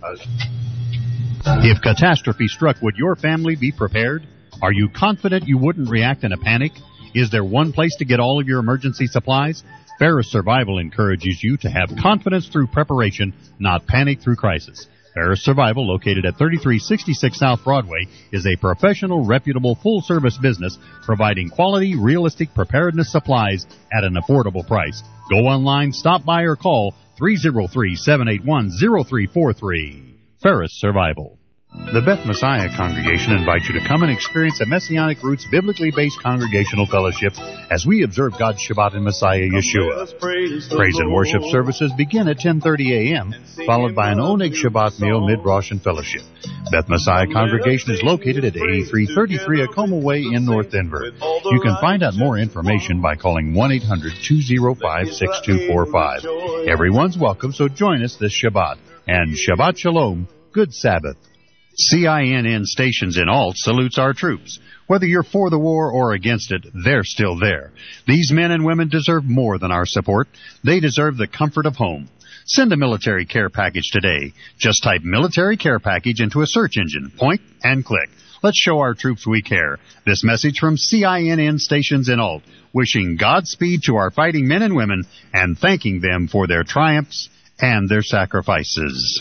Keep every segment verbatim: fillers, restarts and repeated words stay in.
If catastrophe struck, would your family be prepared? Are you confident you wouldn't react in a panic? Is there one place to get all of your emergency supplies? Ferris Survival encourages you to have confidence through preparation, not panic through crisis. Ferris Survival, located at thirty-three sixty-six South Broadway, is a professional, reputable, full-service business providing quality, realistic preparedness supplies at an affordable price. Go online, stop by, or call three oh three, seven eight one, oh three four three. Ferris Survival. The Beth Messiah Congregation invites you to come and experience a Messianic Roots biblically based congregational fellowship as we observe God's Shabbat in Messiah Yeshua. Praise and worship services begin at ten thirty a.m., followed by an Oneg Shabbat meal, mid-Rosh, and fellowship. Beth Messiah Congregation is located at eighty-three thirty-three Acoma Way in North Denver. You can find out more information by calling one eight hundred, two oh five, six two four five. Everyone's welcome, so join us this Shabbat. And Shabbat Shalom, good Sabbath. C I N N Stations in Alt salutes our troops. Whether you're for the war or against it, they're still there. These men and women deserve more than our support. They deserve the comfort of home. Send a military care package today. Just type military care package into a search engine, point, and click. Let's show our troops we care. This message from C I N N Stations in Alt, wishing Godspeed to our fighting men and women and thanking them for their triumphs and their sacrifices.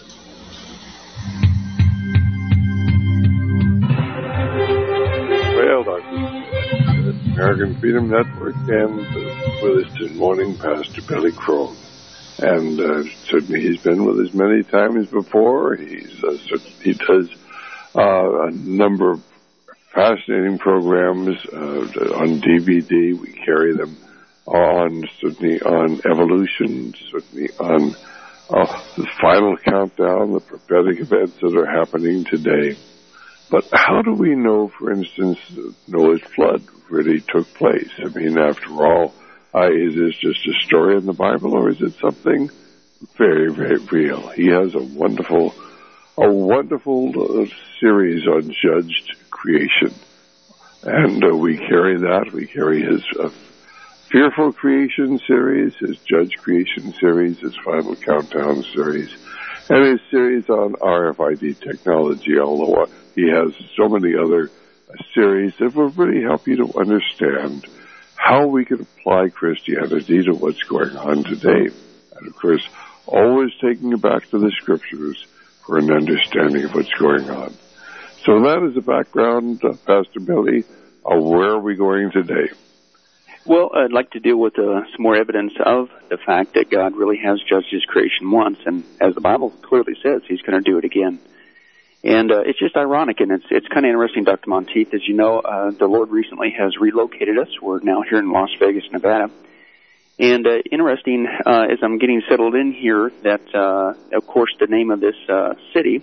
Well, Doctor American Freedom Network, and uh, with us this morning, Pastor Billy Crone. And uh, certainly he's been with us many times before. He's uh, he does uh, a number of fascinating programs uh, on D V D. We carry them on, certainly on evolution, certainly on uh, the final countdown, the prophetic events that are happening today. But how do we know, for instance, Noah's flood really took place? I mean, after all, uh, is this just a story in the Bible, or is it something very, very real? He has a wonderful, a wonderful uh, series on judged creation, and uh, we carry that. We carry his uh, Fearful Creation series, his Judged Creation series, his Final Countdown series, and his series on R F I D technology, although uh, he has so many other uh, series that will really help you to understand how we can apply Christianity to what's going on today. And, of course, always taking you back to the Scriptures for an understanding of what's going on. So that is the background, uh, Pastor Billy. Uh, where are we going today? Well, I'd like to deal with uh, some more evidence of the fact that God really has judged his creation once, and as the Bible clearly says, he's going to do it again. And uh, it's just ironic, and it's it's kind of interesting, Doctor Monteith. As you know, uh, the Lord recently has relocated us. We're now here in Las Vegas, Nevada. And uh, interesting, uh, as I'm getting settled in here, that, uh, of course, the name of this uh, city,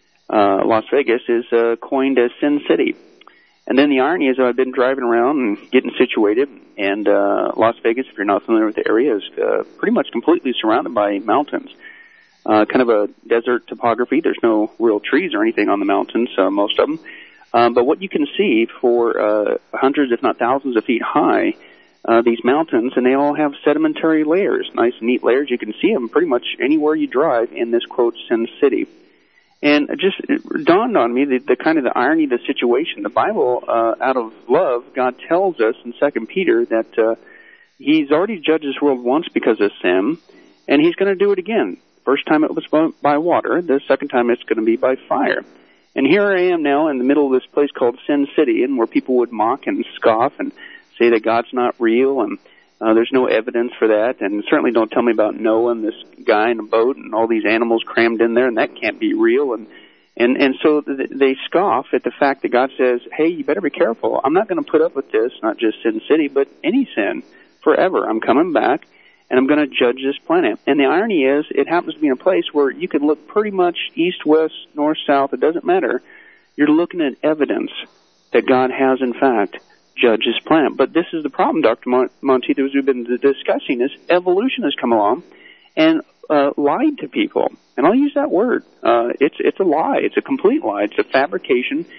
uh, Las Vegas, is uh, coined as Sin City. And then the irony is that I've been driving around and getting situated, and uh, Las Vegas, if you're not familiar with the area, is uh, pretty much completely surrounded by mountains. Uh, kind of a desert topography. There's no real trees or anything on the mountains, uh, most of them. Um, but what you can see for uh, hundreds, if not thousands of feet high, uh, these mountains, and they all have sedimentary layers, nice neat layers. You can see them pretty much anywhere you drive in this, quote, Sin City. And it just it dawned on me the, the kind of the irony of the situation. The Bible, uh, out of love, God tells us in Second Peter that uh, he's already judged this world once because of sin, and he's going to do it again. First time it was by water, the second time it's going to be by fire. And here I am now in the middle of this place called Sin City, and where people would mock and scoff and say that God's not real, and Uh, there's no evidence for that, and certainly don't tell me about Noah and this guy in a boat and all these animals crammed in there, and that can't be real. And and and so th- they scoff at the fact that God says, hey, you better be careful. I'm not going to put up with this, not just Sin City, but any sin forever. I'm coming back, and I'm going to judge this planet. And the irony is, it happens to be in a place where you can look pretty much east, west, north, south. It doesn't matter. You're looking at evidence that God has, in fact, judge his planet. But this is the problem, Doctor Mon- Monteith, as we've been discussing, is evolution has come along and uh, lied to people. And I'll use that word. Uh, it's it's a lie. It's a complete lie. It's a fabrication.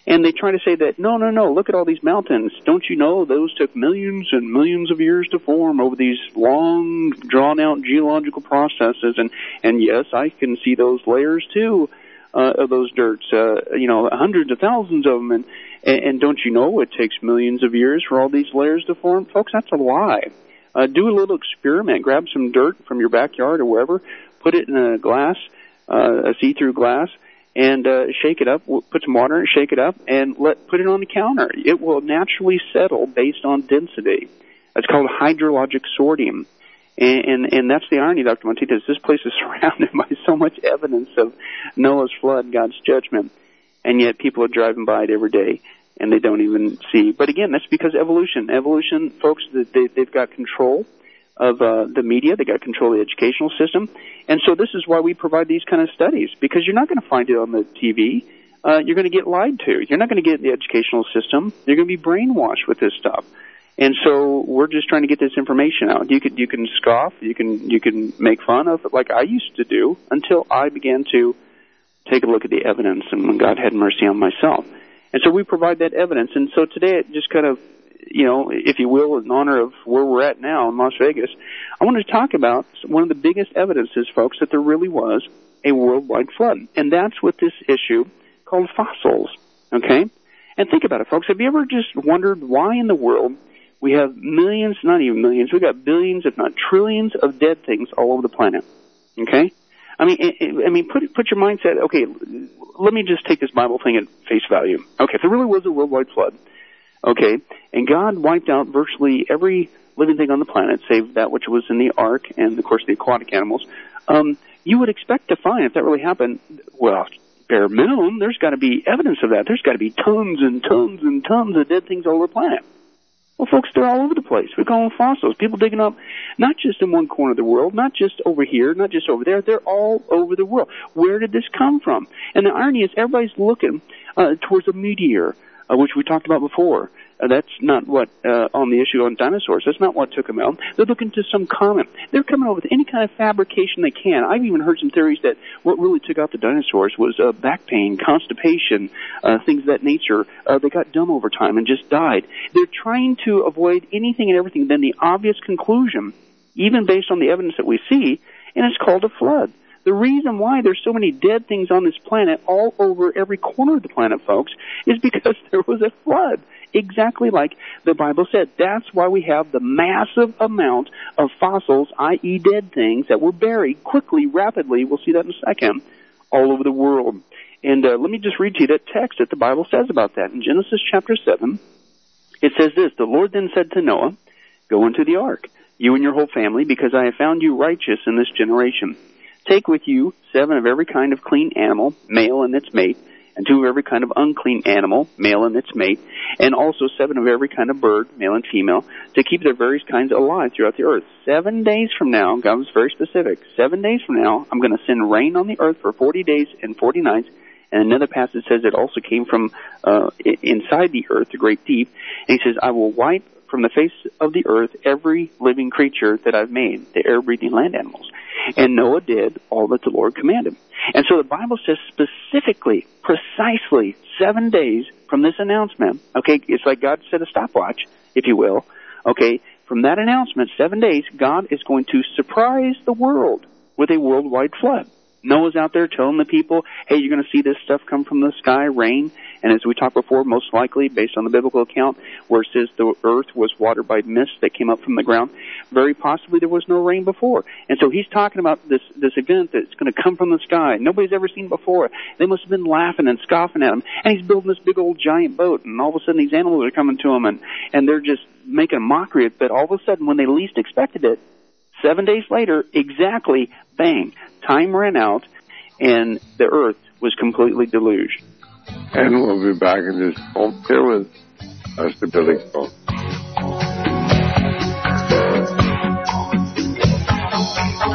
And they try to say that, no, no, no, look at all these mountains. Don't you know those took millions and millions of years to form over these long, drawn-out geological processes? And, and yes, I can see those layers, too, uh, of those dirts, uh, you know, hundreds of thousands of them. And, and, and don't you know it takes millions of years for all these layers to form? Folks, that's a lie. Uh, do a little experiment. Grab some dirt from your backyard or wherever, put it in a glass, uh, a see-through glass, and uh, shake it up, put some water in it, shake it up, and let put it on the counter. It will naturally settle based on density. It's called hydrologic sorting. And, and, and that's the irony, Doctor Montita, is this place is surrounded by so much evidence of Noah's flood, God's judgment, and yet people are driving by it every day, and they don't even see. But again, that's because evolution. Evolution, folks, they, they've got control of uh, the media. They got control of the educational system. And so this is why we provide these kind of studies, because you're not going to find it on the T V. Uh, you're going to get lied to. You're not going to get the educational system. You're going to be brainwashed with this stuff. And so we're just trying to get this information out. You can, you can scoff. You can, you can make fun of it like I used to do until I began to take a look at the evidence, and when God had mercy on myself. And so we provide that evidence. And so today it just kind of, you know, if you will, in honor of where we're at now in Las Vegas, I want to talk about one of the biggest evidences, folks, that there really was a worldwide flood. And that's with this issue called fossils, okay? And think about it, folks. Have you ever just wondered why in the world we have millions, not even millions, we've got billions, if not trillions, of dead things all over the planet, okay? I mean, I mean, put put your mindset, okay, let me just take this Bible thing at face value. Okay, if there really was a worldwide flood, okay, and God wiped out virtually every living thing on the planet, save that which was in the ark and, of course, the aquatic animals, um, you would expect to find, if that really happened, well, bare minimum, there's got to be evidence of that. There's got to be tons and tons and tons of dead things all over the planet. Well, folks, they're all over the place. We call them fossils. People digging up not just in one corner of the world, not just over here, not just over there. They're all over the world. Where did this come from? And the irony is everybody's looking uh, towards a meteor, uh, which we talked about before. Uh, that's not what, uh, on the issue on dinosaurs, that's not what took them out. They're looking to some comet. They're coming up with any kind of fabrication they can. I've even heard some theories that what really took out the dinosaurs was uh, back pain, constipation, uh, things of that nature. Uh, they got dumb over time and just died. They're trying to avoid anything and everything than the obvious conclusion, even based on the evidence that we see, and it's called a flood. The reason why there's so many dead things on this planet all over every corner of the planet, folks, is because there was a flood. Exactly like the Bible said. That's why we have the massive amount of fossils, that is dead things, that were buried quickly, rapidly, we'll see that in a second, all over the world. And uh, let me just read to you that text that the Bible says about that. In Genesis chapter seven, it says this, "The Lord then said to Noah, go into the ark, you and your whole family, because I have found you righteous in this generation. Take with you seven of every kind of clean animal, male and its mate, and two of every kind of unclean animal, male and its mate, and also seven of every kind of bird, male and female, to keep their various kinds alive throughout the earth. Seven days from now," God was very specific, seven days from now, "I'm going to send rain on the earth for forty days and forty nights." And another passage says it also came from uh, inside the earth, the great deep. And he says, "I will wipe from the face of the earth every living creature that I've made, the air-breathing land animals." And Noah did all that the Lord commanded. And so the Bible says specifically, precisely, seven days from this announcement, okay, it's like God set a stopwatch, if you will, okay, from that announcement, seven days, God is going to surprise the world with a worldwide flood. Noah's out there telling the people, hey, you're going to see this stuff come from the sky, rain. And as we talked before, most likely, based on the biblical account, where it says the earth was watered by mist that came up from the ground, very possibly there was no rain before. And so he's talking about this this event that's going to come from the sky. Nobody's ever seen before. They must have been laughing and scoffing at him. And he's building this big old giant boat, and all of a sudden these animals are coming to him, and, and they're just making a mockery of it. But all of a sudden, when they least expected it, seven days later, exactly, bang, time ran out, and the earth was completely deluged. And we'll be back in this home here with Pastor Billy Crone.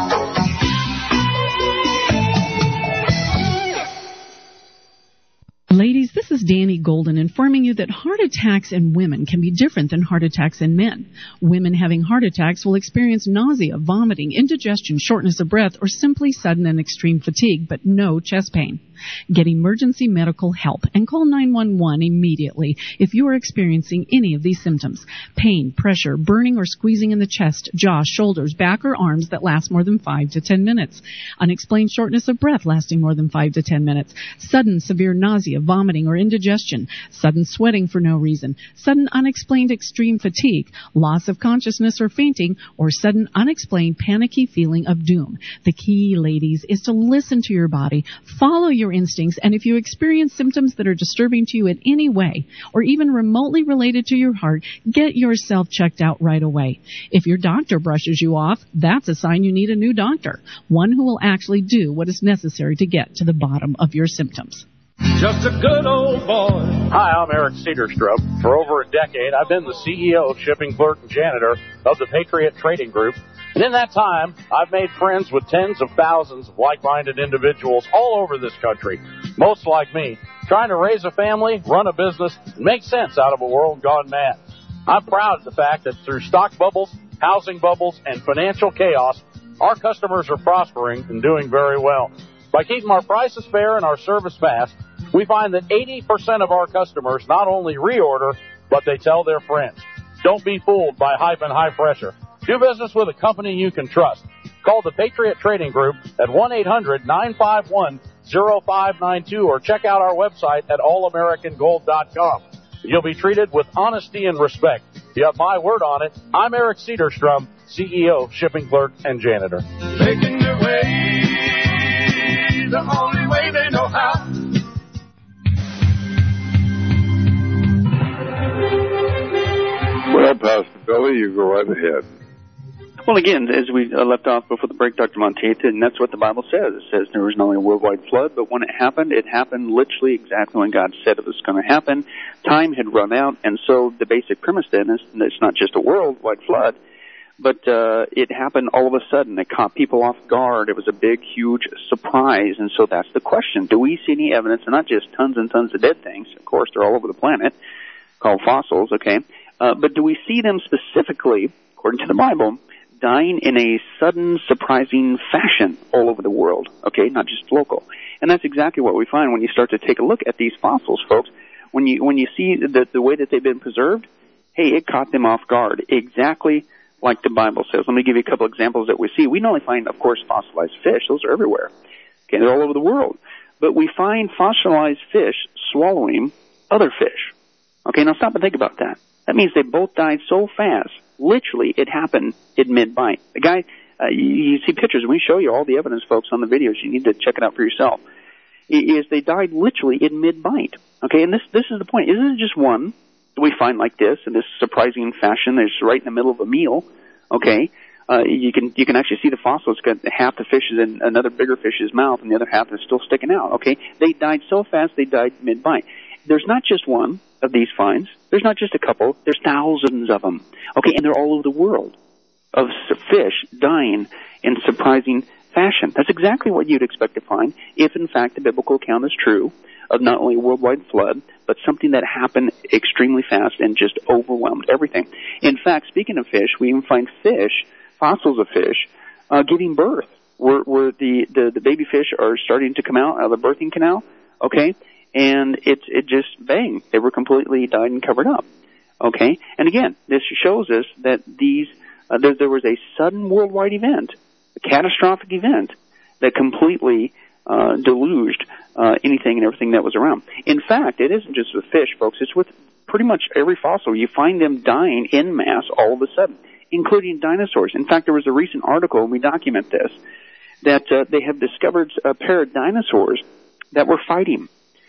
Ladies, this This is Danny Golden informing you that heart attacks in women can be different than heart attacks in men. Women having heart attacks will experience nausea, vomiting, indigestion, shortness of breath, or simply sudden and extreme fatigue, but no chest pain. Get emergency medical help and call nine one one immediately if you are experiencing any of these symptoms. Pain, pressure, burning or squeezing in the chest, jaw, shoulders, back, or arms that last more than five to ten minutes. Unexplained shortness of breath lasting more than five to ten minutes. Sudden severe nausea, vomiting, or indigestion. Sudden sweating for no reason. Sudden unexplained extreme fatigue. Loss of consciousness or fainting, or sudden unexplained panicky feeling of doom. The key, ladies, is to listen to your body, follow your instincts, and if you experience symptoms that are disturbing to you in any way, or even remotely related to your heart, get yourself checked out right away. If your doctor brushes you off, that's a sign you need a new doctor, one who will actually do what is necessary to get to the bottom of your symptoms. Just a good old boy. Hi, I'm Eric Cedarstrup. For over a decade, I've been the C E O, shipping clerk, and janitor of the Patriot Trading Group. And in that time, I've made friends with tens of thousands of like-minded individuals all over this country, most like me, trying to raise a family, run a business, and make sense out of a world gone mad. I'm proud of the fact that through stock bubbles, housing bubbles, and financial chaos, our customers are prospering and doing very well. By keeping our prices fair and our service fast, we find that eighty percent of our customers not only reorder, but they tell their friends. Don't be fooled by hype and high pressure. Do business with a company you can trust. Call the Patriot Trading Group at one eight hundred nine five one oh five nine two or check out our website at all american gold dot com. You'll be treated with honesty and respect. You have my word on it. I'm Eric Cedarstrom, C E O, shipping clerk, and janitor. Making their way the only way they know how. Well, Pastor Billy, you go right ahead. Well, again, as we uh, left off before the break, Doctor Monteith, and that's what the Bible says. It says there was not only a worldwide flood, but when it happened, it happened literally exactly when God said it was going to happen. Time had run out, and so the basic premise then is that it's not just a worldwide flood, but uh, it happened all of a sudden. It caught people off guard. It was a big, huge surprise, and so that's the question. Do we see any evidence, and not just tons and tons of dead things, of course, they're all over the planet, called fossils, okay, uh, but do we see them specifically, according to the Bible, dying in a sudden, surprising fashion all over the world, okay, not just local. And that's exactly what we find when you start to take a look at these fossils, folks. When you when you see the, the way that they've been preserved, hey, it caught them off guard, exactly like the Bible says. Let me give you a couple examples that we see. We not only find, of course, fossilized fish. Those are everywhere. Okay, they're all over the world. But we find fossilized fish swallowing other fish. Okay, now stop and think about that. That means they both died so fast. Literally, it happened in mid-bite. The guy, uh, you, you see pictures, and we show you all the evidence, folks, on the videos. You need to check it out for yourself. Is they died literally in mid-bite. Okay, and this this is the point. Isn't it just one that we find like this in this surprising fashion? It's right in the middle of a meal. Okay, uh, you can you can actually see the fossil. It's got half the fish is in another bigger fish's mouth, and the other half is still sticking out. Okay, they died so fast they died mid-bite. There's not just one of these finds. There's not just a couple. There's thousands of them. Okay, and they're all over the world of fish dying in surprising fashion. That's exactly what you'd expect to find if, in fact, the biblical account is true of not only a worldwide flood, but something that happened extremely fast and just overwhelmed everything. In fact, speaking of fish, we even find fish, fossils of fish, uh, giving birth, where, where the, the, the baby fish are starting to come out of the birthing canal, okay? And it, it just, bang, they were completely died and covered up. Okay? And again, this shows us that these, uh, there, there was a sudden worldwide event, a catastrophic event, that completely uh, deluged uh, anything and everything that was around. In fact, it isn't just with fish, folks. It's with pretty much every fossil. You find them dying en masse all of a sudden, including dinosaurs. In fact, there was a recent article, and we document this, that uh, they have discovered a pair of dinosaurs that were fighting.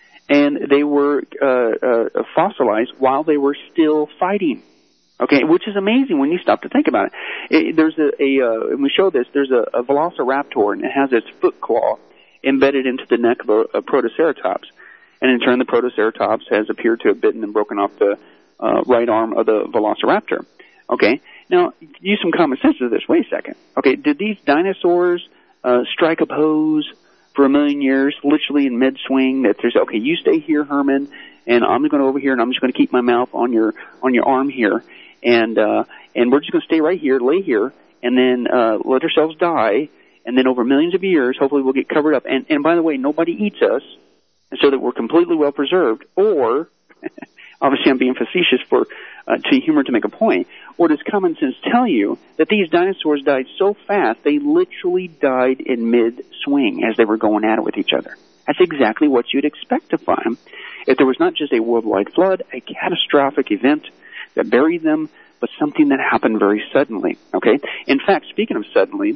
And they were uh, uh, fossilized while they were still fighting. Okay, which is amazing when you stop to think about it. it there's a, a uh, and we show this, there's a, a velociraptor, and it has its foot claw embedded into the neck of a, a protoceratops. And in turn, the protoceratops has appeared to have bitten and broken off the uh, right arm of the velociraptor. Okay, now, use some common sense to this. Wait a second. Okay, did these dinosaurs uh, strike a pose for a million years, literally in mid-swing, that there's, okay, you stay here, Herman, and I'm going to go over here, and I'm just going to keep my mouth on your on your arm here, and uh, and we're just going to stay right here, lay here, and then uh, let ourselves die, and then over millions of years, hopefully we'll get covered up. And, and by the way, nobody eats us, so that we're completely well preserved, or, obviously I'm being facetious for uh, to humor to make a point, or does common sense tell you that these dinosaurs died so fast they literally died in mid-swing as they were going at it with each other? That's exactly what you'd expect to find if there was not just a worldwide flood, a catastrophic event that buried them, but something that happened very suddenly, okay? In fact, speaking of suddenly,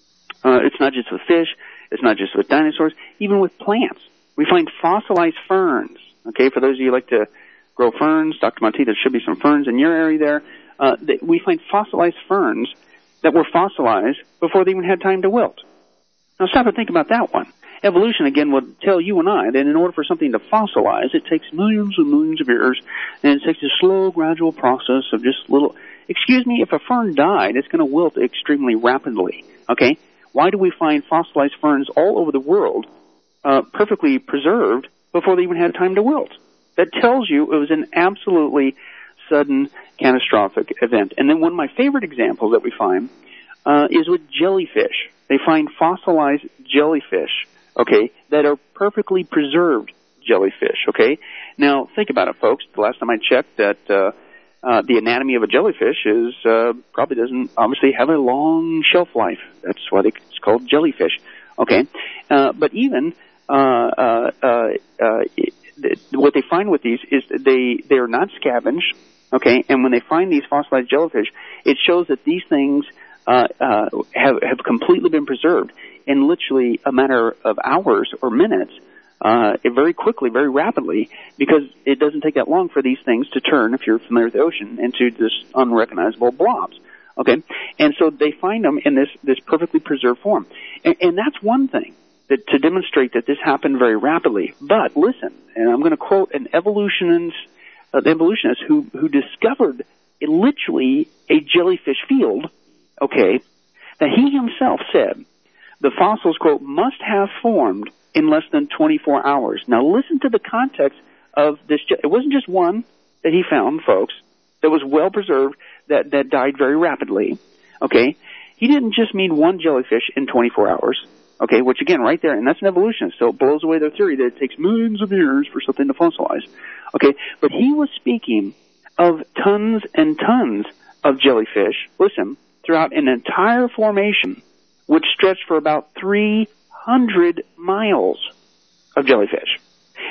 uh, it's not just with fish, it's not just with dinosaurs, even with plants. We find fossilized ferns, okay? For those of you who like to grow ferns, Doctor Monteith, there should be some ferns in your area there. Uh, we find fossilized ferns that were fossilized before they even had time to wilt. Now stop and think about that one. Evolution, again, will tell you and I that in order for something to fossilize, it takes millions and millions of years, and it takes a slow, gradual process of just little... Excuse me, if a fern died, it's going to wilt extremely rapidly, okay? Why do we find fossilized ferns all over the world uh, perfectly preserved before they even had time to wilt? That tells you it was an absolutely sudden, catastrophic event. And then one of my favorite examples that we find uh, is with jellyfish. They find fossilized jellyfish, okay, that are perfectly preserved jellyfish, okay? Now, think about it, folks. The last time I checked, that uh, uh, the anatomy of a jellyfish is uh, probably doesn't obviously have a long shelf life. That's why they, it's called jellyfish, okay? Uh, but even uh, uh, uh, uh, what they find with these is they they are not scavenged, okay? And when they find these fossilized jellyfish, it shows that these things uh, uh, have have completely been preserved in literally a matter of hours or minutes, uh, very quickly, very rapidly, because it doesn't take that long for these things to turn, if you're familiar with the ocean, into this unrecognizable blobs, okay? And so they find them in this, this perfectly preserved form. And, and that's one thing that, to demonstrate that this happened very rapidly. But listen, and I'm going to quote an evolutionist, uh, evolutionist who, who discovered it, literally a jellyfish field, okay, that he himself said, the fossils, quote, must have formed in less than twenty-four hours. Now listen to the context of this. It wasn't just one that he found, folks, that was well preserved, that, that died very rapidly, okay? He didn't just mean one jellyfish in twenty-four hours, okay, which again, right there, and that's an evolutionist, so it blows away their theory that it takes millions of years for something to fossilize, okay? But he was speaking of tons and tons of jellyfish, listen, throughout an entire formation, which stretched for about three hundred miles of jellyfish.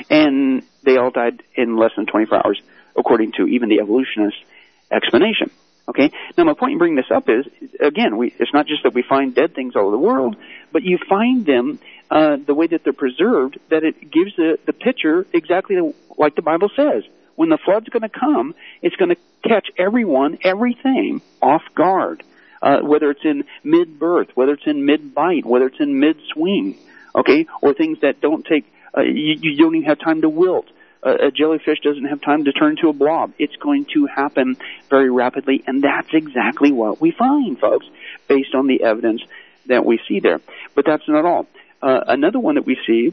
And they all died in less than twenty-four hours, according to even the evolutionist explanation. Okay? Now, my point in bringing this up is, again, we, it's not just that we find dead things all over the world, but you find them uh, the way that they're preserved, that it gives the, the picture exactly like the Bible says. When the flood's going to come, it's going to catch everyone, everything, off guard. Uh, whether it's in mid-birth, whether it's in mid-bite, whether it's in mid-swing, okay, or things that don't take, uh, you, you don't even have time to wilt. Uh, a jellyfish doesn't have time to turn into a blob. It's going to happen very rapidly, and that's exactly what we find, folks, based on the evidence that we see there. But that's not all. Uh, another one that we see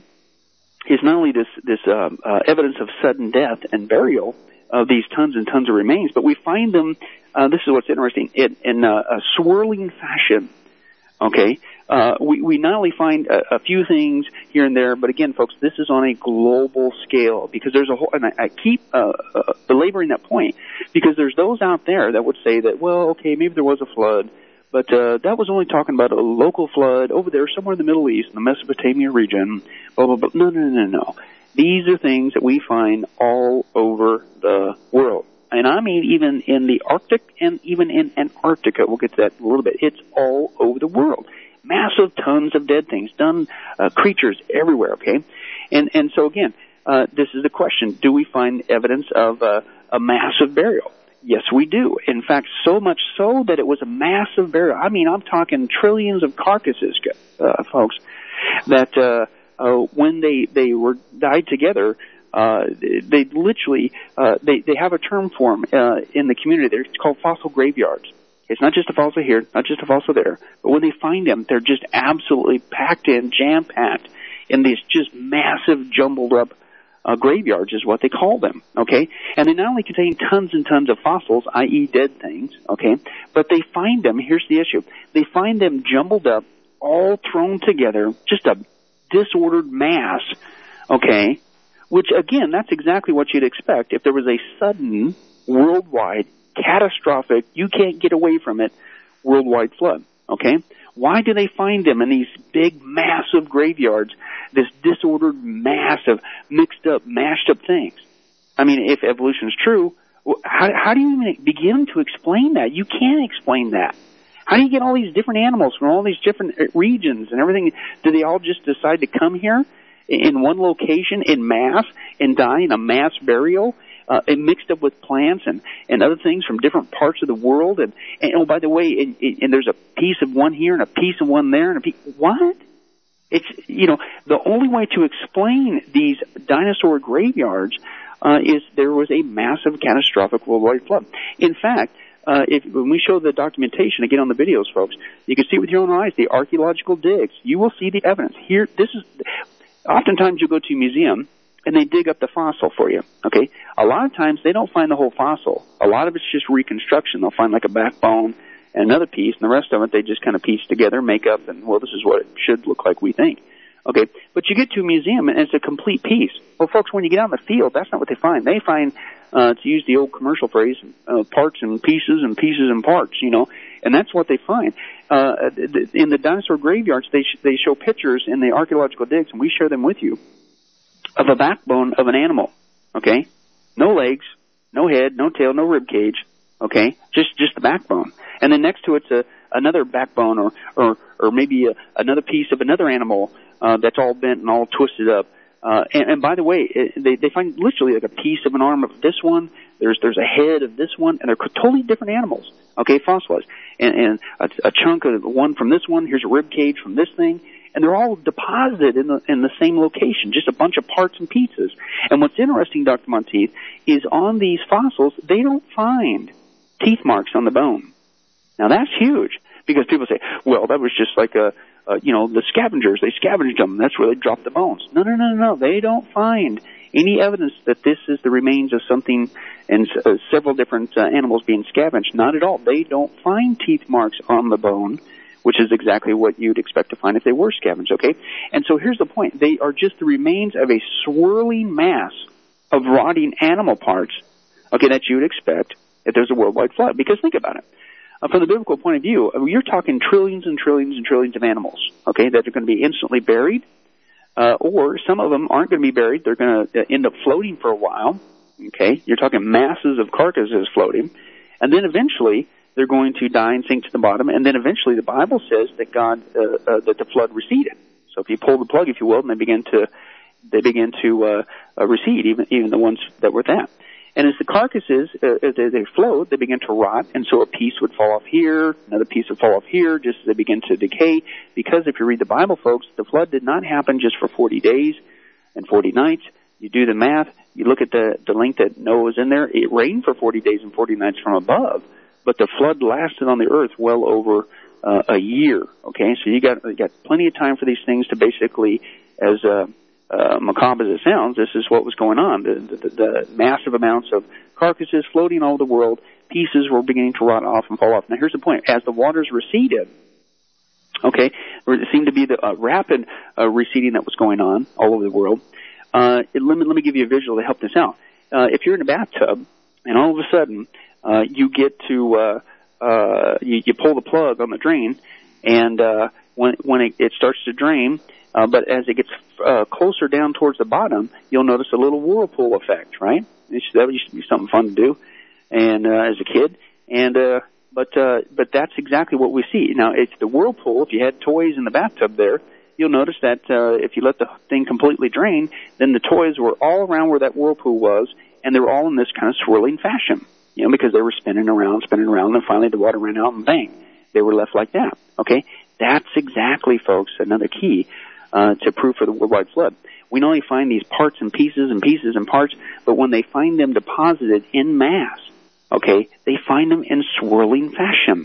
is not only this, this uh, uh, evidence of sudden death and burial of these tons and tons of remains, but we find them, uh, this is what's interesting, in, in uh, a swirling fashion, okay? Uh, we, we not only find a, a few things here and there, but again, folks, this is on a global scale, because there's a whole, and I, I keep uh, uh, belaboring that point, because there's those out there that would say that, well, okay, maybe there was a flood, but uh, that was only talking about a local flood over there somewhere in the Middle East, in the Mesopotamia region, blah, blah, blah. No, no, no, no. These are things that we find all over the world. And I mean even in the Arctic and even in Antarctica. We'll get to that in a little bit. It's all over the world. Massive tons of dead things, done uh, creatures everywhere, okay? And and so again, uh, this is the question. Do we find evidence of uh, a massive burial? Yes, we do. In fact, so much so that it was a massive burial. I mean, I'm talking trillions of carcasses, uh, folks, that... Uh, Uh, when they, they were died together, uh, they literally, uh, they, they have a term for them, uh, in the community there. It's called fossil graveyards. It's not just a fossil here, not just a fossil there, but when they find them, they're just absolutely packed in, jam-packed in these just massive, jumbled up uh, graveyards is what they call them, okay? And they not only contain tons and tons of fossils, that is dead things, okay, but they find them, here's the issue, they find them jumbled up, all thrown together, just a disordered mass, okay, which, again, that's exactly what you'd expect if there was a sudden, worldwide, catastrophic, you can't get away from it, worldwide flood, okay? Why do they find them in these big, massive graveyards, this disordered mass of mixed up, mashed up things? I mean, if evolution is true, how, how do you even begin to explain that? You can't explain that. How do you get all these different animals from all these different regions and everything? Do they all just decide to come here in one location in mass and die in a mass burial? Uh, and mixed up with plants and, and other things from different parts of the world. And, and oh, by the way, and, and there's a piece of one here and a piece of one there and a piece. What? It's, you know, the only way to explain these dinosaur graveyards uh, is there was a massive catastrophic worldwide flood. In fact, uh, if, when we show the documentation, again on the videos, folks, you can see with your own eyes the archaeological digs. You will see the evidence. Here, this is, oftentimes you go to a museum, and they dig up the fossil for you, okay? A lot of times they don't find the whole fossil. A lot of it's just reconstruction. They'll find like a backbone and another piece, and the rest of it they just kind of piece together, make up, and, well, this is what it should look like, we think. Okay, but you get to a museum, and it's a complete piece. Well, folks, when you get out in the field, that's not what they find. They find, uh, to use the old commercial phrase, uh, parts and pieces and pieces and parts, you know, and that's what they find. Uh, in the dinosaur graveyards, they, sh- they show pictures in the archaeological digs, and we share them with you, of a backbone of an animal, okay? No legs, no head, no tail, no rib cage, okay? Just just the backbone. And then next to it's a, another backbone or, or, or maybe a, another piece of another animal uh, that's all bent and all twisted up. Uh, and, and by the way, it, they, they find literally like a piece of an arm of this one, there's there's a head of this one, and they're totally different animals, okay, fossilized. And, and a, a chunk of one from this one, here's a rib cage from this thing, and they're all deposited in the in the same location, just a bunch of parts and pieces. And what's interesting, Doctor Monteith, is on these fossils, they don't find teeth marks on the bone. Now that's huge, because people say, well, that was just like a, a you know, the scavengers, they scavenged them, that's where they dropped the bones. No, no, no, no, they don't find any evidence that this is the remains of something and uh, several different uh, animals being scavenged. Not at all. They don't find teeth marks on the bone, which is exactly what you'd expect to find if they were scavenged, okay? And so here's the point. They are just the remains of a swirling mass of rotting animal parts, okay, that you would expect if there's a worldwide flood. Because think about it. Uh, from the biblical point of view, uh, you're talking trillions and trillions and trillions of animals, okay, that are going to be instantly buried, uh, or some of them aren't going to be buried. They're going to uh, end up floating for a while, okay? You're talking masses of carcasses floating. And then eventually they're going to die and sink to the bottom, and then eventually the Bible says that God, uh, uh, that the flood receded. So if you pull the plug, if you will, and they begin to, they begin to uh, uh, recede, even even the ones that were that. And as the carcasses, uh, as they float, they begin to rot, and so a piece would fall off here, another piece would fall off here, just as they begin to decay. Because if you read the Bible, folks, the flood did not happen just for forty days and forty nights. You do the math, you look at the the length that Noah was in there. It rained for forty days and forty nights from above. But the flood lasted on the earth well over uh, a year, okay? So you got you got plenty of time for these things to basically, as uh, uh, macabre as it sounds, this is what was going on. The, the, the massive amounts of carcasses floating all over the world, pieces were beginning to rot off and fall off. Now here's the point. As the waters receded, okay, there seemed to be the uh, rapid uh, receding that was going on all over the world. Uh, it, let, me, let me give you a visual to help this out. Uh, if you're in a bathtub, and all of a sudden, Uh, you get to, uh, uh, you, you pull the plug on the drain, and, uh, when, when it, it starts to drain, uh, but as it gets, uh, closer down towards the bottom, you'll notice a little whirlpool effect, right? It's, that used to be something fun to do, and, uh, as a kid, and, uh, but, uh, but that's exactly what we see. Now, it's the whirlpool. If you had toys in the bathtub there, you'll notice that, uh, if you let the thing completely drain, then the toys were all around where that whirlpool was, and they were all in this kind of swirling fashion. You know, because they were spinning around, spinning around, and finally the water ran out and bang, they were left like that. Okay? That's exactly, folks, another key uh, to proof of the worldwide flood. We not only find these parts and pieces and pieces and parts, but when they find them deposited in mass, okay, they find them in swirling fashion,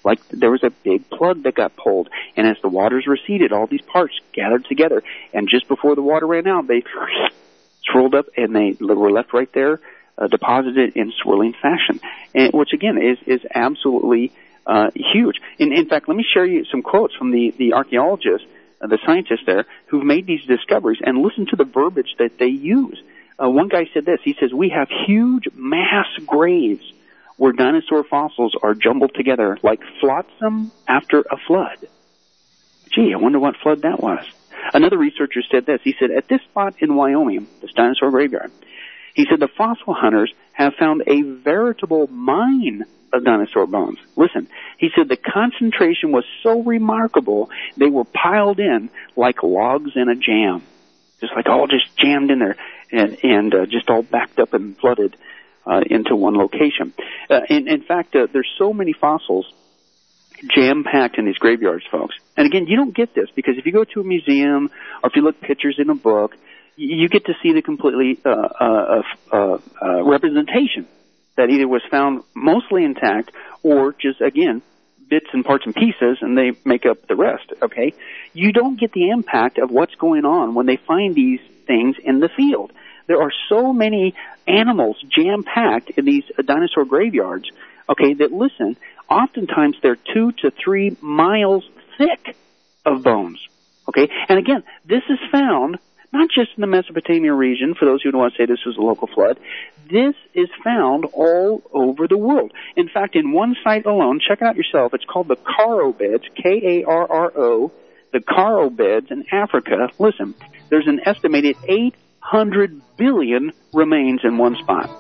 like there was a big plug that got pulled. And as the waters receded, all these parts gathered together. And just before the water ran out, they swirled up and they were left right there, uh, deposited in swirling fashion, and, which again is, is absolutely uh, huge. In, in fact, let me share you some quotes from the, the archaeologists, uh, the scientists there, who've made these discoveries, and listen to the verbiage that they use. Uh, one guy said this. He says, "We have huge mass graves where dinosaur fossils are jumbled together like flotsam after a flood." Gee, I wonder what flood that was. Another researcher said this. He said, "At this spot in Wyoming, this dinosaur graveyard," he said, "the fossil hunters have found a veritable mine of dinosaur bones." Listen, he said the concentration was so remarkable they were piled in like logs in a jam. Just like all just jammed in there and, and uh, just all backed up and flooded uh, into one location. Uh, in, in fact, uh, there's so many fossils jam-packed in these graveyards, folks. And again, you don't get this because if you go to a museum or if you look pictures in a book, you get to see the completely uh, uh, uh, uh, representation that either was found mostly intact or just, again, bits and parts and pieces, and they make up the rest, okay? You don't get the impact of what's going on when they find these things in the field. There are so many animals jam-packed in these uh, dinosaur graveyards, okay, that, listen, oftentimes they're two to three miles thick of bones, okay? And again, this is found not just in the Mesopotamia region, for those who don't want to say this was a local flood. This is found all over the world. In fact, in one site alone, check it out yourself, it's called the Karo Beds, K A R R O, the Karo Beds in Africa. Listen, there's an estimated eight hundred billion remains in one spot.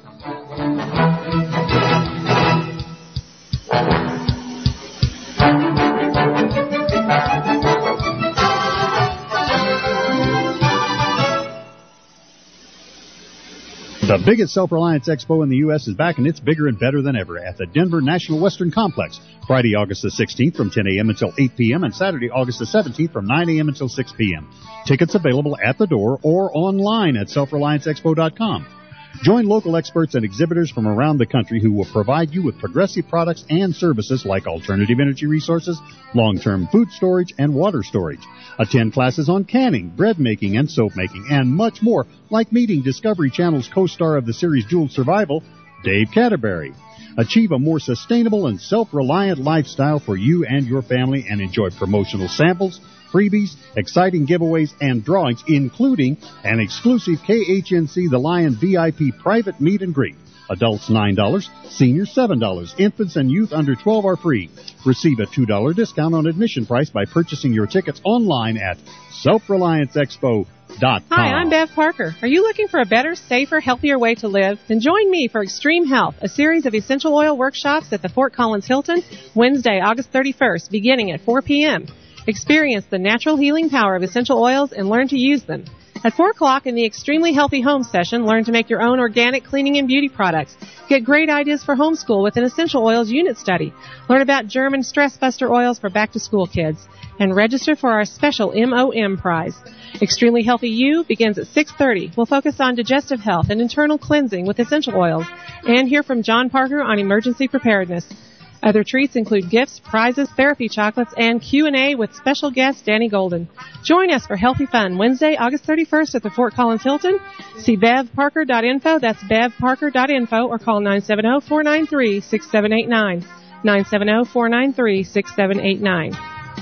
The biggest Self-Reliance Expo in the U S is back, and it's bigger and better than ever at the Denver National Western Complex. Friday, August the sixteenth from ten a.m. until eight p.m. and Saturday, August the seventeenth from nine a.m. until six p.m. Tickets available at the door or online at self reliance expo dot com. Join local experts and exhibitors from around the country who will provide you with progressive products and services like alternative energy resources, long-term food storage, and water storage. Attend classes on canning, bread making, and soap making, and much more, like meeting Discovery Channel's co-star of the series Dual Survival, Dave Canterbury. Achieve a more sustainable and self-reliant lifestyle for you and your family and enjoy promotional samples, freebies, exciting giveaways, and drawings, including an exclusive K H N C The Lion V I P private meet and greet. Adults nine dollars, seniors seven dollars. Infants and youth under twelve are free. Receive a two dollars discount on admission price by purchasing your tickets online at self reliance expo dot com. Hi, I'm Bev Parker. Are you looking for a better, safer, healthier way to live? Then join me for Extreme Health, a series of essential oil workshops at the Fort Collins Hilton, Wednesday, August thirty-first, beginning at four p.m. Experience the natural healing power of essential oils and learn to use them. At four o'clock in the Extremely Healthy Home session, learn to make your own organic cleaning and beauty products. Get great ideas for homeschool with an essential oils unit study. Learn about German stress buster oils for back-to-school kids. And register for our special M O M prize. Extremely Healthy You begins at six thirty. We'll focus on digestive health and internal cleansing with essential oils. And hear from John Parker on emergency preparedness. Other treats include gifts, prizes, therapy chocolates, and Q and A with special guest Danny Golden. Join us for Healthy Fun Wednesday, August thirty-first at the Fort Collins Hilton. See bev parker dot info, that's bev parker dot info, or call nine seven zero, four nine three, six seven eight nine, nine seven zero, four nine three, six seven eight nine.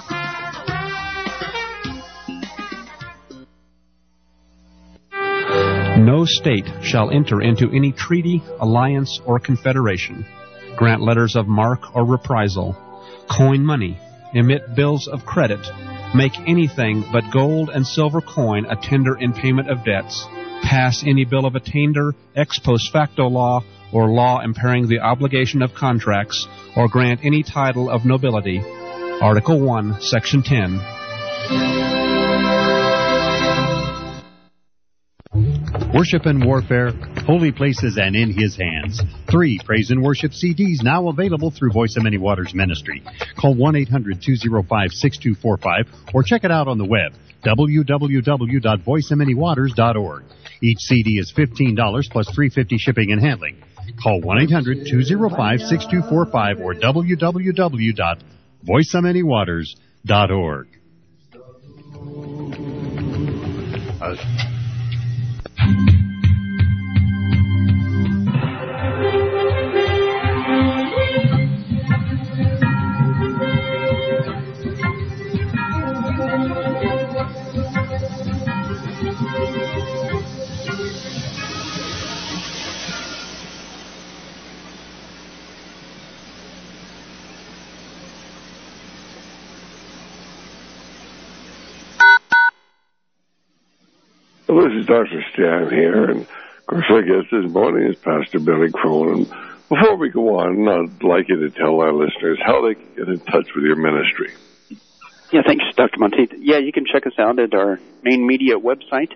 No state shall enter into any treaty, alliance, or confederation, grant letters of marque or reprisal, coin money, emit bills of credit, make anything but gold and silver coin a tender in payment of debts, pass any bill of attainder, ex post facto law, or law impairing the obligation of contracts, or grant any title of nobility. Article one, Section ten. Worship and Warfare, Holy Places and in His Hands. Three Praise and Worship C Ds now available through Voice of Many Waters Ministry. Call one eight hundred, two oh five, six two four five or check it out on the web, w w w dot voice of many waters dot org. Each C D is fifteen dollars plus three dollars and fifty cents shipping and handling. Call one eight hundred, two oh five, six two four five or w w w dot voice so many waters dot org. Uh, Well, this is Doctor Stan here, and of course our guest this morning is Pastor Billy Crone. And before we go on, I'd like you to tell our listeners how they can get in touch with your ministry. Yeah, thanks, Doctor Monteith. Yeah, you can check us out at our main media website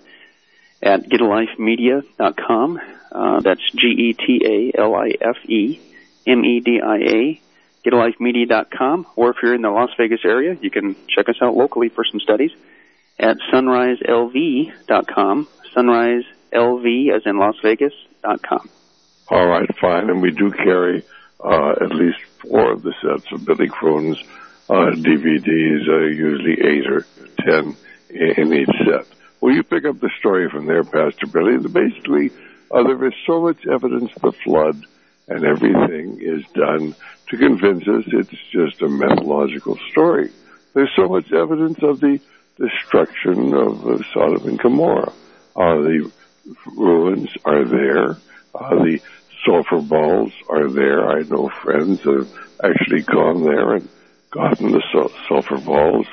at get a life media dot com. Uh, that's G E T A L I F E M E D I A, get a life media dot com. Or if you're in the Las Vegas area, you can check us out locally for some studies at sunrise L V dot com, sunrise L V as in Las Vegas dot com. All right, fine. And we do carry uh, at least four of the sets of Billy Crone's uh, D V Ds, uh, usually eight or ten in each set. Well, you pick up the story from there, Pastor Billy. Basically, uh, there is so much evidence of the flood, and everything is done to convince us it's just a mythological story. There's so much evidence of the destruction of uh, Sodom and Gomorrah. Uh, the ruins are there. Uh, the sulfur balls are there. I know friends that have actually gone there and gotten the sul- sulfur balls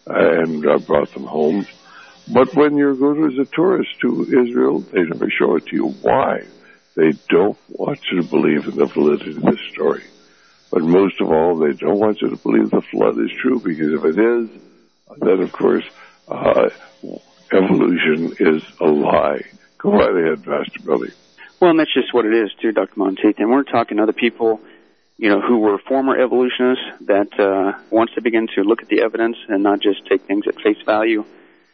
and uh, brought them home. But when you go to, as a tourist to Israel, they never show it to you. Why? They don't want you to believe in the validity of the story. But most of all, they don't want you to believe the flood is true, because if it is, then, of course, uh, evolution is a lie. Go right ahead, Pastor Billy. Well, and that's just what it is, too, Doctor Monteith. And we're talking to other people, you know, who were former evolutionists that uh, once they begin to look at the evidence and not just take things at face value,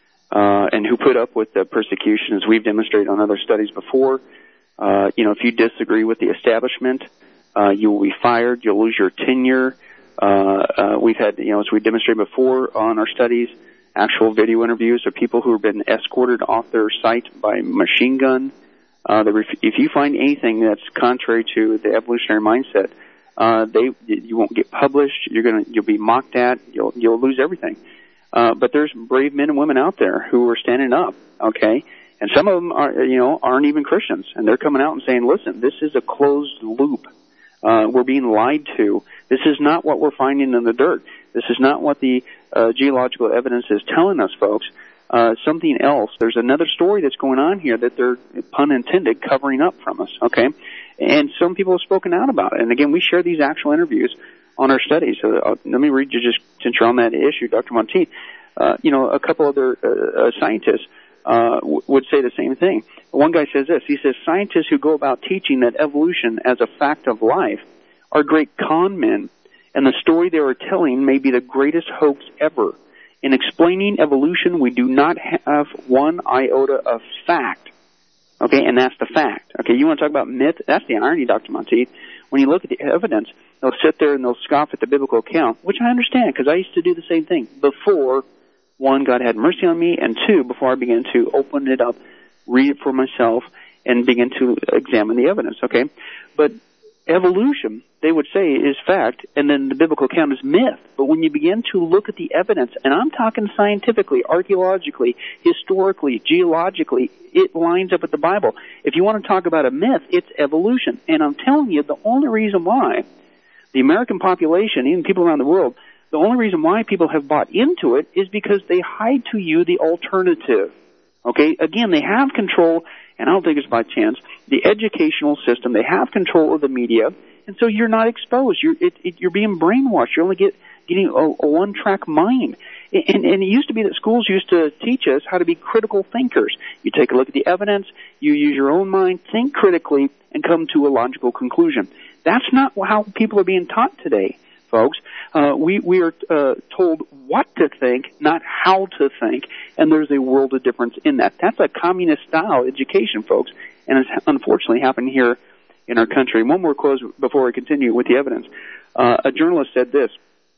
uh, and who put up with the persecution, as we've demonstrated on other studies before. Uh, you know, if you disagree with the establishment, uh, you will be fired. You'll lose your tenure. Uh, uh, we've had, you know, as we demonstrated before on our studies, actual video interviews of people who have been escorted off their site by machine gun. Uh, the ref- if you find anything that's contrary to the evolutionary mindset, uh, they you won't get published. You're gonna you'll be mocked at. You'll you'll lose everything. Uh, but there's brave men and women out there who are standing up. Okay, and some of them are you know aren't even Christians, and they're coming out and saying, "Listen, this is a closed loop. Uh, we're being lied to. This is not what we're finding in the dirt. This is not what the uh, geological evidence is telling us, folks. Uh, something else. There's another story that's going on here that they're, pun intended, covering up from us, okay? And some people have spoken out about it. And again, we share these actual interviews on our studies. So uh, let me read you just, since you're on that issue, Doctor Monteith. Uh, you know, a couple other uh, uh, scientists uh, w- would say the same thing. One guy says this. He says, scientists who go about teaching that evolution as a fact of life are great con men, and the story they are telling may be the greatest hoax ever. In explaining evolution, we do not have one iota of fact. Okay, and that's the fact. Okay, you want to talk about myth? That's the irony, Doctor Monteith. When you look at the evidence, they'll sit there and they'll scoff at the biblical account, which I understand, because I used to do the same thing before, one, God had mercy on me, and two, before I began to open it up, read it for myself, and begin to examine the evidence, okay? But evolution, they would say, is fact, and then the biblical account is myth. But when you begin to look at the evidence, and I'm talking scientifically, archaeologically, historically, geologically, it lines up with the Bible. If you want to talk about a myth, it's evolution. And I'm telling you, the only reason why the American population, even people around the world, the only reason why people have bought into it is because they hide to you the alternative. Okay? Again, they have control, and I don't think it's by chance, the educational system. They have control of the media, and so you're not exposed. You're, it, it, you're being brainwashed. You're only get, getting a, a one-track mind. And, and it used to be that schools used to teach us how to be critical thinkers. You take a look at the evidence, you use your own mind, think critically, and come to a logical conclusion. That's not how people are being taught today, folks. Uh, we, we are uh, told what to think, not how to think, and there's a world of difference in that. That's a communist-style education, folks, and it's unfortunately happening here in our country. One more quote before I continue with the evidence. Uh, a journalist said this.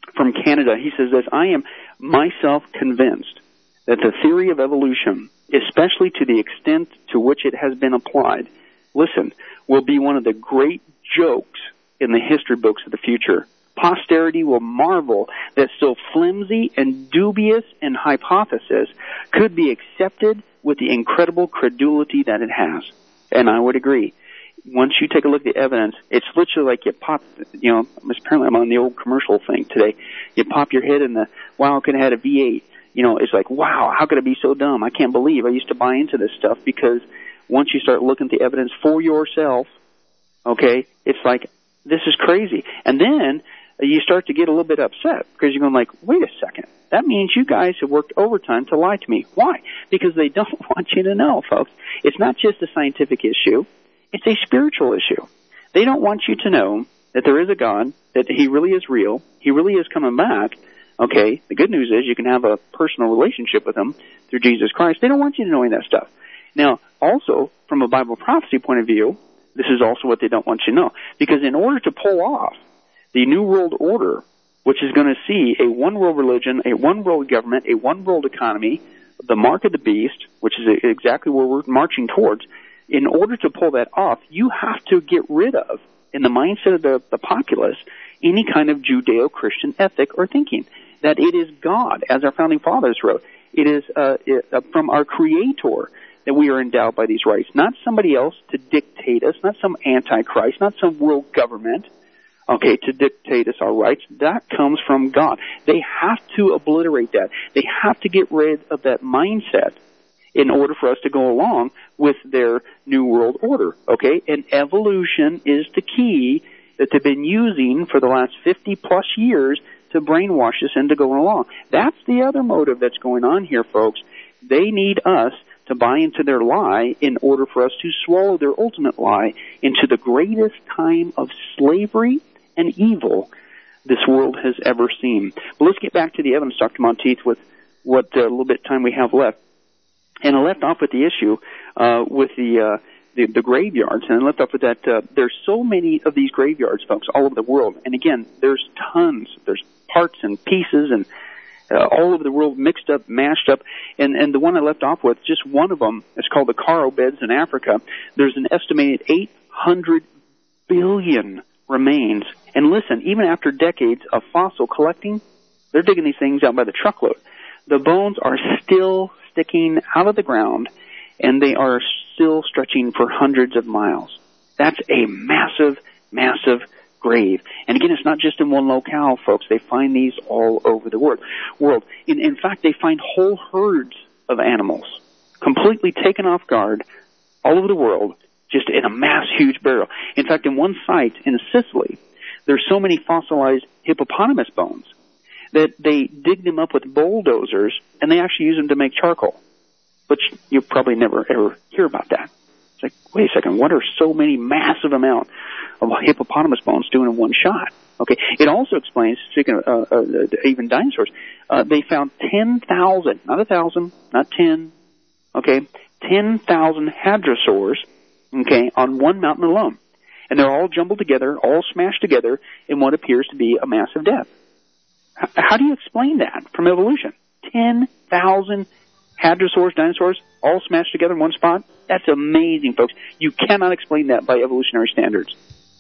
from Canada. He says this, I am myself convinced that the theory of evolution, especially to the extent to which it has been applied, listen, will be one of the great jokes in the history books of the future. Posterity will marvel that so flimsy and dubious an hypothesis could be accepted with the incredible credulity that it has. And I would agree. Once you take a look at the evidence, it's literally like you pop, you know, apparently I'm on the old commercial thing today. You pop your head in the, wow, could have had a V eight. You know, it's like, wow, how could I be so dumb? I can't believe I used to buy into this stuff, because once you start looking at the evidence for yourself, okay, it's like, this is crazy. And then you start to get a little bit upset, because you're going like, wait a second. That means you guys have worked overtime to lie to me. Why? Because they don't want you to know, folks. It's not just a scientific issue. It's a spiritual issue. They don't want you to know that there is a God, that he really is real, he really is coming back. Okay, the good news is you can have a personal relationship with him through Jesus Christ. They don't want you to know any of that stuff. Now, also, from a Bible prophecy point of view, this is also what they don't want you to know. Because in order to pull off the New World Order, which is going to see a one-world religion, a one-world government, a one-world economy, the mark of the beast, which is exactly where we're marching towards, in order to pull that off, you have to get rid of, in the mindset of the, the populace, any kind of Judeo-Christian ethic or thinking. That it is God, as our founding fathers wrote. It is uh, it, uh, from our Creator that we are endowed by these rights, not somebody else to dictate us, not some antichrist, not some world government, okay, to dictate us our rights. That comes from God. They have to obliterate that. They have to get rid of that mindset in order for us to go along with their New World Order, okay? And evolution is the key that they've been using for the last fifty plus years to brainwash us into going along. That's the other motive that's going on here, folks. They need us to buy into their lie in order for us to swallow their ultimate lie into the greatest time of slavery and evil this world has ever seen. But let's get back to the evidence, Doctor Monteith, with what uh, little bit of time we have left. And I left off with the issue uh, with the, uh, the the graveyards, and I left off with that. Uh, there's so many of these graveyards, folks, all over the world. And again, there's tons. There's parts and pieces and uh, all over the world, mixed up, mashed up. And, and the one I left off with, just one of them, is called the Karo beds in Africa. There's an estimated eight hundred billion remains. And listen, even after decades of fossil collecting, they're digging these things out by the truckload. The bones are still sticking out of the ground, and they are still stretching for hundreds of miles. That's a massive, massive grave. And again, it's not just in one locale, folks. They find these all over the world. World. In, in fact, they find whole herds of animals completely taken off guard all over the world, just in a mass, huge burial. In fact, in one site in Sicily, there's so many fossilized hippopotamus bones that they dig them up with bulldozers, and they actually use them to make charcoal. But you probably never, ever hear about that. It's like, wait a second, what are so many massive amount of hippopotamus bones doing in one shot? Okay, it also explains, speaking of uh, uh, even dinosaurs, uh, they found ten thousand, not a thousand, not ten, okay, ten thousand hadrosaurs, okay, on one mountain alone. And they're all jumbled together, all smashed together in what appears to be a massive death. H- how do you explain that from evolution? ten thousand hadrosaurs, dinosaurs, all smashed together in one spot? That's amazing, folks. You cannot explain that by evolutionary standards.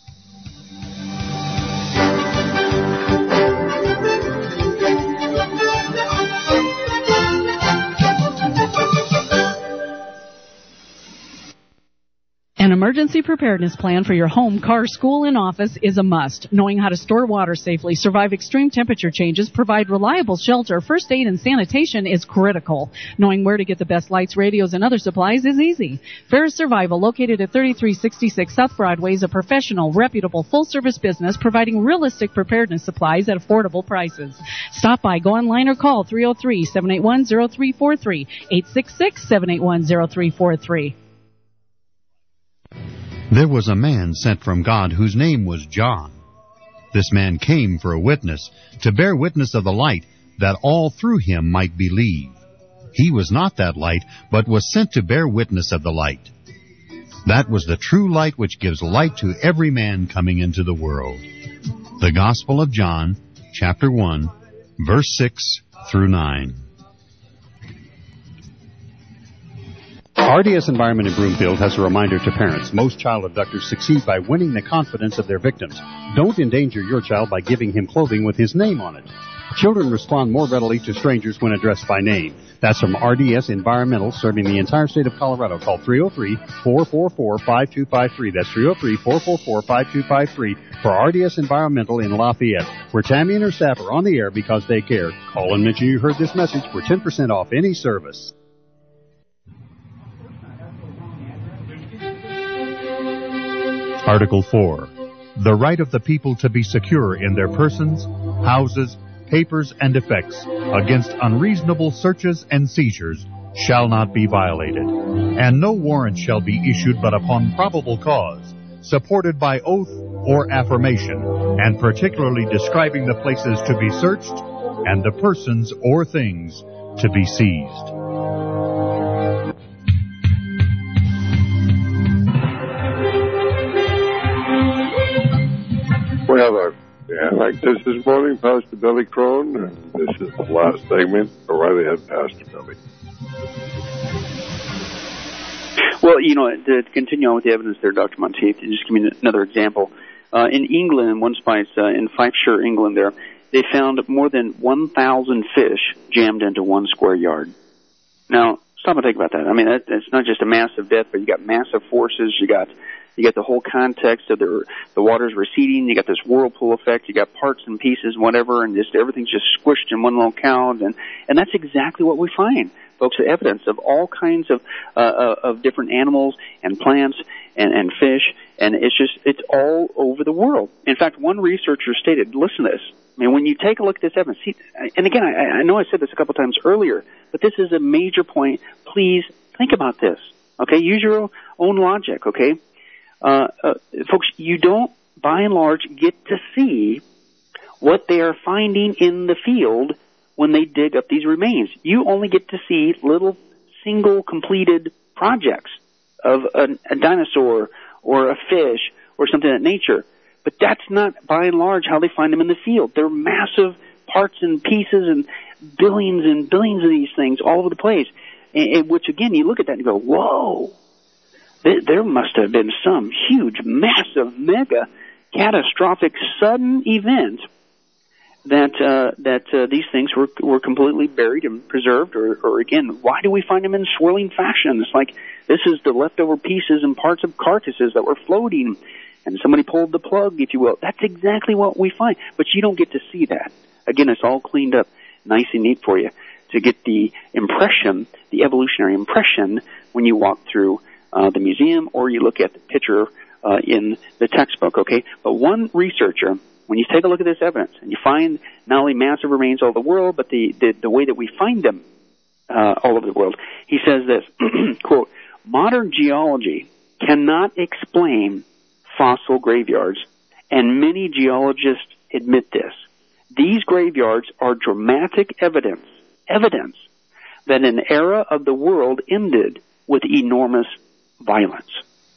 An emergency preparedness plan for your home, car, school, and office is a must. Knowing how to store water safely, survive extreme temperature changes, provide reliable shelter, first aid, and sanitation is critical. Knowing where to get the best lights, radios, and other supplies is easy. Ferris Survival, located at thirty-three sixty-six South Broadway, is a professional, reputable, full-service business providing realistic preparedness supplies at affordable prices. Stop by, go online, or call three oh three, seven eight one, oh three four three, eight six six, seven eight one, oh three four three. There was a man sent from God whose name was John. This man came for a witness, to bear witness of the light, that all through him might believe. He was not that light, but was sent to bear witness of the light. That was the true light which gives light to every man coming into the world. The Gospel of John, chapter one, verse six through nine. R D S Environment in Broomfield has a reminder to parents. Most child abductors succeed by winning the confidence of their victims. Don't endanger your child by giving him clothing with his name on it. Children respond more readily to strangers when addressed by name. That's from R D S Environmental, serving the entire state of Colorado. Call three oh three, four four four, five two five three. That's three oh three, four four four, five two five three for R D S Environmental in Lafayette, where Tammy and her staff are on the air because they care. Call and mention you heard this message for ten percent off any service. Article four. The right of the people to be secure in their persons, houses, papers, and effects against unreasonable searches and seizures shall not be violated, and no warrant shall be issued but upon probable cause, supported by oath or affirmation, and particularly describing the places to be searched and the persons or things to be seized. Well, uh, yeah, like this this morning, Pastor Billy Crone, and this is the last segment. Go right ahead, Pastor Billy. Well, you know, to continue on with the evidence there, Doctor Monteith, just give me another example. Uh, in England, in one spot, uh, in Fifeshire, England there, they found more than one thousand fish jammed into one square yard. Now, stop and think about that. I mean, that, it's not just a massive death, but you got massive forces, you got You get the whole context of the the water's receding. You got this whirlpool effect. You got parts and pieces, whatever, and just everything's just squished in one locale. And and that's exactly what we find, folks. The evidence of all kinds of uh, of different animals and plants and and fish, and it's just it's all over the world. In fact, one researcher stated, "Listen to this. I mean, when you take a look at this evidence, see, and again, I, I know I said this a couple times earlier, but this is a major point. Please think about this. Okay, use your own logic. Okay." Uh, uh, folks, you don't, by and large, get to see what they are finding in the field when they dig up these remains. You only get to see little single completed projects of a, a dinosaur or a fish or something of that nature. But that's not, by and large, how they find them in the field. They're massive parts and pieces and billions and billions of these things all over the place, and, and which, again, you look at that and go, whoa. There must have been some huge, massive, mega, catastrophic, sudden event that uh, that uh, these things were were completely buried and preserved. Or, or again, why do we find them in swirling fashion? It's like this is the leftover pieces and parts of carcasses that were floating, and somebody pulled the plug, if you will. That's exactly what we find, but you don't get to see that. Again, it's all cleaned up, nice and neat for you to get the impression, the evolutionary impression, when you walk through Uh, the museum, or you look at the picture uh, in the textbook, okay? But one researcher, when you take a look at this evidence, and you find not only massive remains all over the world, but the, the, the way that we find them uh, all over the world, he says this, quote, "Modern geology cannot explain fossil graveyards, and many geologists admit this. These graveyards are dramatic evidence, evidence that an era of the world ended with enormous violence."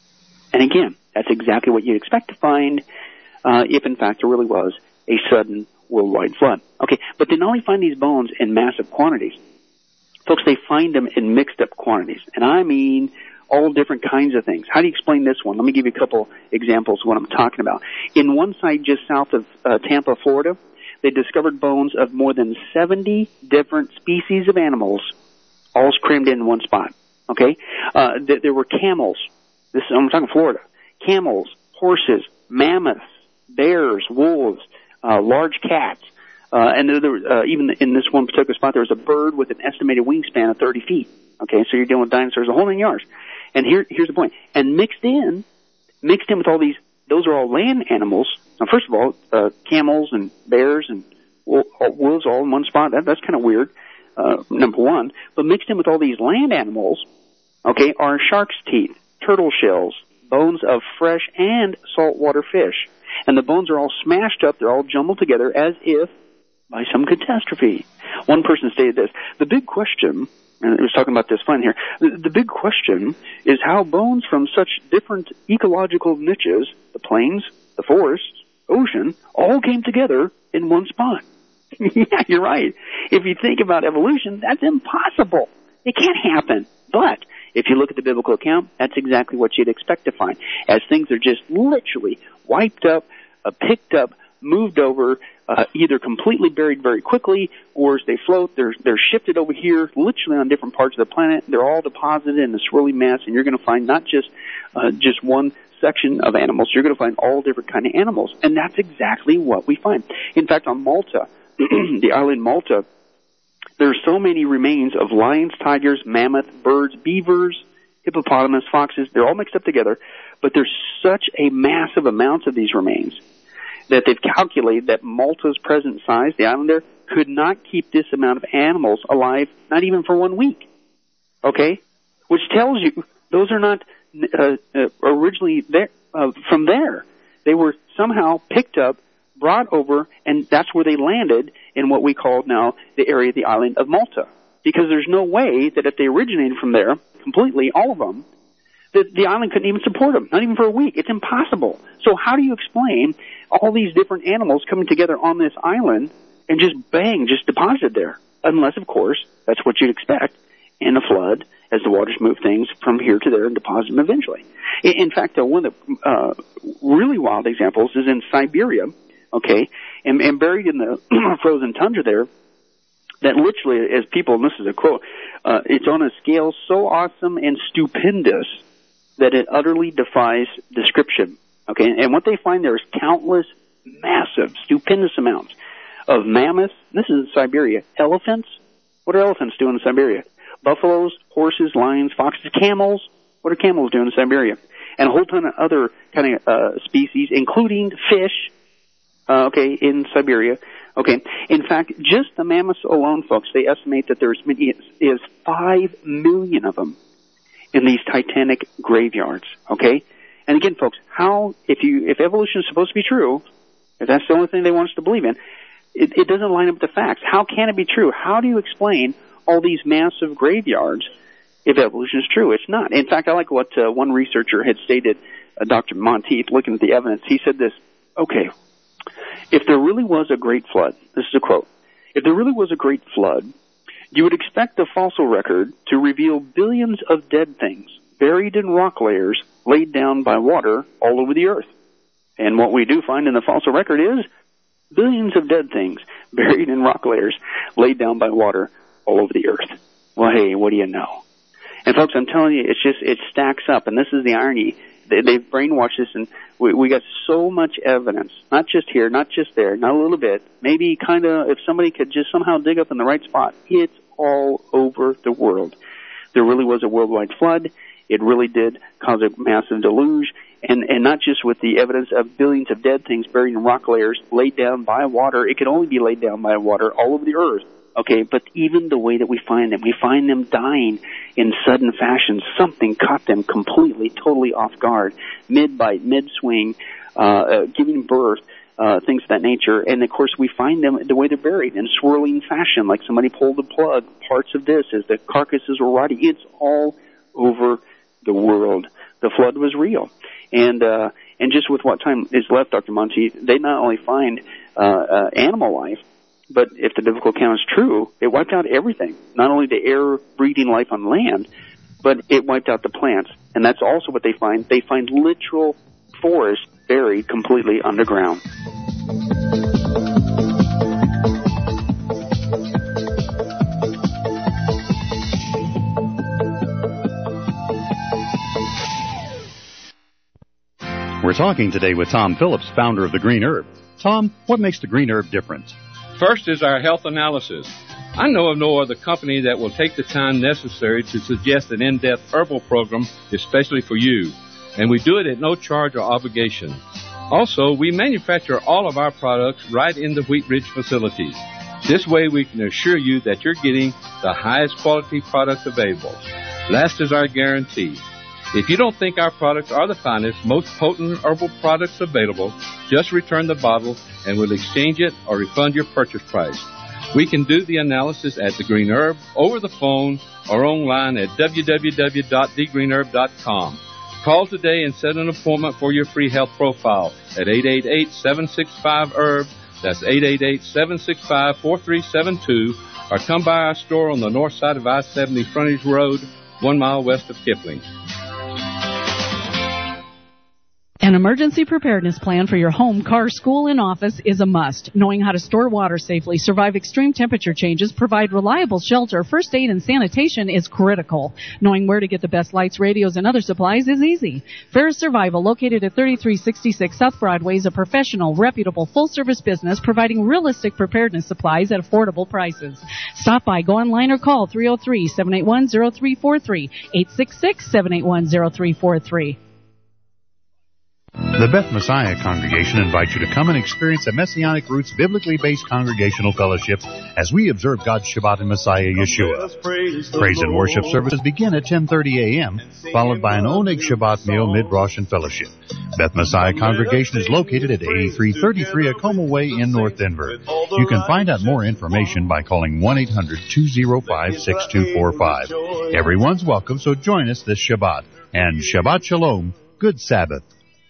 And again, that's exactly what you'd expect to find uh, if, in fact, there really was a sudden worldwide flood. Okay, but they not only find these bones in massive quantities, folks, they find them in mixed-up quantities. And I mean all different kinds of things. How do you explain this one? Let me give you a couple examples of what I'm talking about. In one site just south of uh, Tampa, Florida, they discovered bones of more than seventy different species of animals, all crammed in one spot. Okay, uh, th- there were camels. This I'm talking Florida. Camels, horses, mammoths, bears, wolves, uh, large cats, uh, and there, there, uh, even in this one particular spot, there was a bird with an estimated wingspan of thirty feet. Okay, so you're dealing with dinosaurs, a whole nine yards. And here, here's the point. And mixed in, mixed in with all these, those are all land animals. Now, first of all, uh, camels and bears and wolves all in one spot. That, that's kind of weird. Uh, number one, but mixed in with all these land animals, okay, are shark's teeth, turtle shells, bones of fresh and saltwater fish. And the bones are all smashed up, they're all jumbled together as if by some catastrophe. One person stated this, the big question, and it was talking about this fun here, the, the big question is how bones from such different ecological niches, the plains, the forests, ocean all came together in one spot. Yeah, you're right. If you think about evolution, that's impossible. It can't happen. But if you look at the biblical account, that's exactly what you'd expect to find. As things are just literally wiped up, uh, picked up, moved over, uh, either completely buried very quickly, or as they float, they're, they're shifted over here, literally on different parts of the planet. They're all deposited in a swirly mass, and you're going to find not just, uh, just one section of animals. You're going to find all different kind of animals. And that's exactly what we find. In fact, on Malta, the island Malta, there are so many remains of lions, tigers, mammoth, birds, beavers, hippopotamus, foxes. They're all mixed up together, but there's such a massive amount of these remains that they've calculated that Malta's present size, the island there, could not keep this amount of animals alive, not even for one week. Okay? Which tells you those are not uh, uh, originally there, uh, from there. They were somehow picked up, brought over, and that's where they landed in what we call now the area of the island of Malta. Because there's no way that if they originated from there, completely, all of them, that the island couldn't even support them, not even for a week. It's impossible. So how do you explain all these different animals coming together on this island and just bang, just deposited there? Unless, of course, that's what you'd expect in a flood, as the waters move things from here to there and deposit them eventually. In fact, uh, one of the uh, really wild examples is in Siberia, okay, and, and buried in the frozen tundra there, that literally, as people, and this is a quote, uh, it's on a scale so awesome and stupendous that it utterly defies description. Okay, and what they find there is countless, massive, stupendous amounts of mammoths. This is in Siberia. Elephants. What are elephants doing in Siberia? Buffaloes, horses, lions, foxes, camels. What are camels doing in Siberia? And a whole ton of other kind of uh, species, including fish. Uh, okay, in Siberia. Okay, in fact, just the mammoths alone, folks, they estimate that there's many, is five million of them in these titanic graveyards. Okay, and again, folks, how if you if evolution is supposed to be true, if that's the only thing they want us to believe in, it, it doesn't line up with the facts. How can it be true? How do you explain all these massive graveyards if evolution is true? It's not. In fact, I like what uh, one researcher had stated, uh, Doctor Monteith, looking at the evidence. He said this. Okay. If there really was a great flood, this is a quote, if there really was a great flood, you would expect the fossil record to reveal billions of dead things buried in rock layers laid down by water all over the earth. And what we do find in the fossil record is billions of dead things buried in rock layers laid down by water all over the earth. Well, hey, what do you know? And folks, I'm telling you, it's just, it stacks up, and this is the irony. They've brainwashed us, and we, we got so much evidence, not just here, not just there, not a little bit, maybe kind of, if somebody could just somehow dig up in the right spot, it's all over the world. There really was a worldwide flood. It really did cause a massive deluge, and, and not just with the evidence of billions of dead things buried in rock layers laid down by water. It could only be laid down by water all over the earth. Okay, but even the way that we find them, we find them dying in sudden fashion. Something caught them completely, totally off guard, mid-bite, mid-swing, uh, uh, giving birth, uh, things of that nature. And, of course, we find them the way they're buried in swirling fashion, like somebody pulled the plug, parts of this as the carcasses were rotting. It's all over the world. The flood was real. And uh, and just with what time is left, Doctor Monteith, they not only find uh, uh, animal life, but if the biblical account is true, it wiped out everything. Not only the air-breathing life on land, but it wiped out the plants. And that's also what they find. They find literal forests buried completely underground. We're talking today with Tom Phillips, founder of The Green Herb. Tom, what makes The Green Herb different? First is our health analysis. I know of no other company that will take the time necessary to suggest an in-depth herbal program, especially for you. And we do it at no charge or obligation. Also, we manufacture all of our products right in the Wheat Ridge facilities. This way we can assure you that you're getting the highest quality products available. Last is our guarantee. If you don't think our products are the finest, most potent herbal products available, just return the bottle and we'll exchange it or refund your purchase price. We can do the analysis at The Green Herb, over the phone, or online at w w w dot the green herb dot com. Call today and set an appointment for your free health profile at eight eight eight, seven six five, H E R B. That's eight eight eight, seven six five, four three seven two. Or come by our store on the north side of I seventy Frontage Road, one mile west of Kipling. An emergency preparedness plan for your home, car, school, and office is a must. Knowing how to store water safely, survive extreme temperature changes, provide reliable shelter, first aid, and sanitation is critical. Knowing where to get the best lights, radios, and other supplies is easy. Ferris Survival, located at thirty-three sixty-six South Broadway, is a professional, reputable, full-service business providing realistic preparedness supplies at affordable prices. Stop by, go online, or call three oh three, seven eight one, oh three four three, eight six six, seven eight one, oh three four three. The Beth Messiah Congregation invites you to come and experience a Messianic Roots biblically based congregational fellowship as we observe God's Shabbat in Messiah Yeshua. Praise and worship services begin at ten thirty a.m., followed by an Oneg Shabbat meal, mid-Rosh, and fellowship. Beth Messiah Congregation is located at eighty-three thirty-three Acoma Way in North Denver. You can find out more information by calling one eight hundred, two oh five, six two four five. Everyone's welcome, so join us this Shabbat. And Shabbat Shalom, good Sabbath.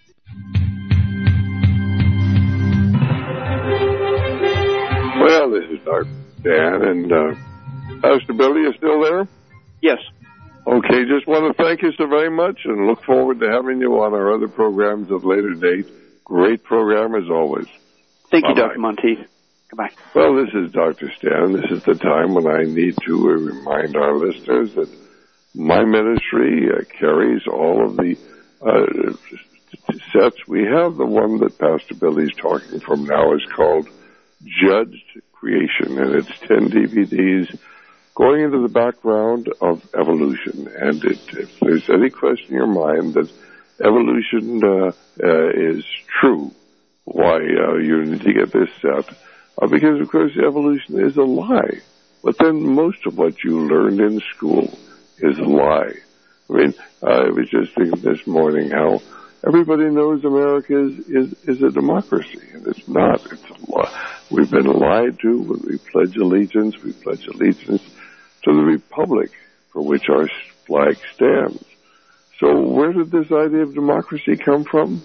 Well, this is Doctor Dan, and uh, Pastor Billy is still there? Yes. Okay, just want to thank you so very much and look forward to having you on our other programs at a later date. Great program as always. Thank you, Bye-bye. Doctor Monteith. Goodbye. Well, this is Doctor Stan. This is the time when I need to remind our listeners that my ministry uh, carries all of the uh, sets. We have the one that Pastor Billy's talking from now is called Judged Creation, and it's ten D V Ds going into the background of evolution. And it, if there's any question in your mind that evolution uh, uh, is true, why uh, you need to get this set. Uh, because, of course, evolution is a lie. But then most of what you learned in school is a lie. I mean, I was just thinking this morning how everybody knows America is, is, is a democracy, and it's not. It's a lie. We've been lied to when we pledge allegiance. We pledge allegiance to the republic for which our flag stands. So where did this idea of democracy come from?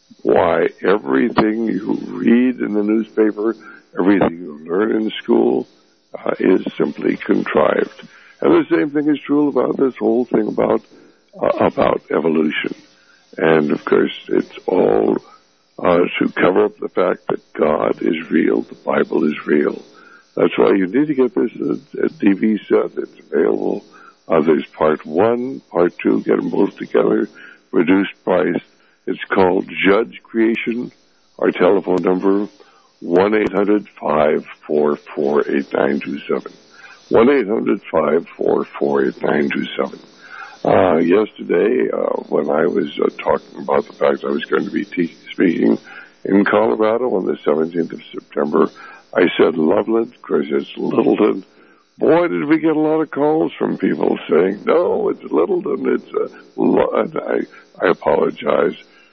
Why, everything you read in the newspaper, everything you learn in school uh, is simply contrived. And the same thing is true about this whole thing about uh, about evolution. And, of course, it's all uh, to cover up the fact that God is real, the Bible is real. That's why you need to get this uh, D V D set. It's available. Uh, there's part one, part two, get them both together, reduced price. It's called Judge Creation. Our telephone number, one eight hundred, five four four, eight nine two seven. one eight hundred, five four four, eight nine two seven. Uh, yesterday, uh, when I was uh, talking about the fact I was going to be te- speaking in Colorado on the seventeenth of September, I said Loveland, because it's Littleton. Boy, did we get a lot of calls from people saying, no, it's Littleton, it's uh, Lo-. And I, I apologize.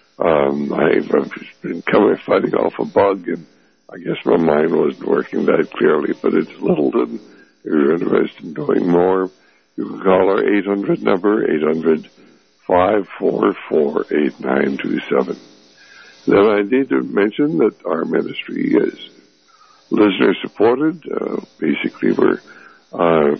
Um, I've, I've been coming, fighting off a bug, and I guess my mind wasn't working that clearly, but it's Littleton. If you're interested in knowing more, you can call our eight hundred number, eight hundred, five four four, eight nine two seven. Then I need to mention that our ministry is listener supported. Uh, basically, we're uh,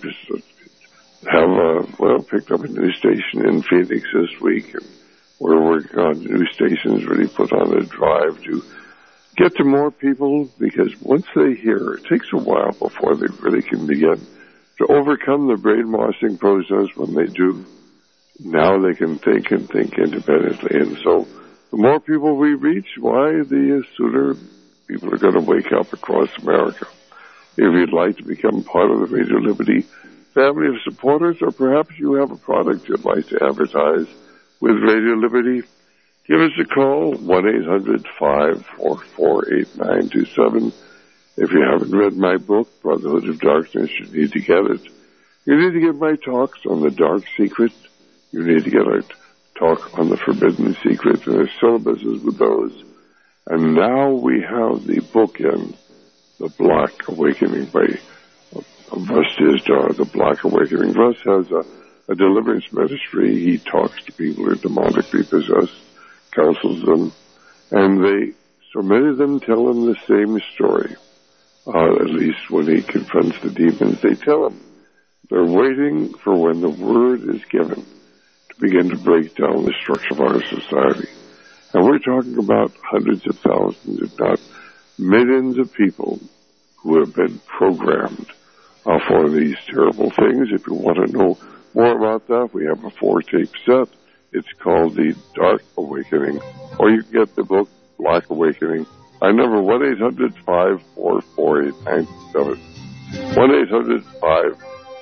have uh, well picked up a new station in Phoenix this week, and we're working on new stations, really put on a drive to get to more people, because once they hear, it takes a while before they really can begin to overcome the brainwashing process. When they do, now they can think and think independently. And so the more people we reach, why, the sooner people are going to wake up across America. If you'd like to become part of the Radio Liberty family of supporters, or perhaps you have a product you'd like to advertise with Radio Liberty, give us a call, one eight hundred, five four four, eight nine two seven. If you haven't read my book, Brotherhood of Darkness, you need to get it. You need to get my talks on the dark secret. You need to get our talk on the forbidden secret, and our syllabuses with those. And now we have the bookend, The Black Awakening by Russ Tisdar. The Black Awakening. Russ has a a deliverance ministry. He talks to people who are demonically possessed, counsels them, and they, so many of them tell him the same story. Uh, at least when he confronts the demons, they tell him they're waiting for when the word is given to begin to break down the structure of our society. And we're talking about hundreds of thousands, if not millions of people who have been programmed uh, for these terrible things. If you want to know more about that, we have a four-tape set. It's called The Dark Awakening, or you can get the book Black Awakening. Our number one eight hundred five four four eight nine seven. one eight hundred five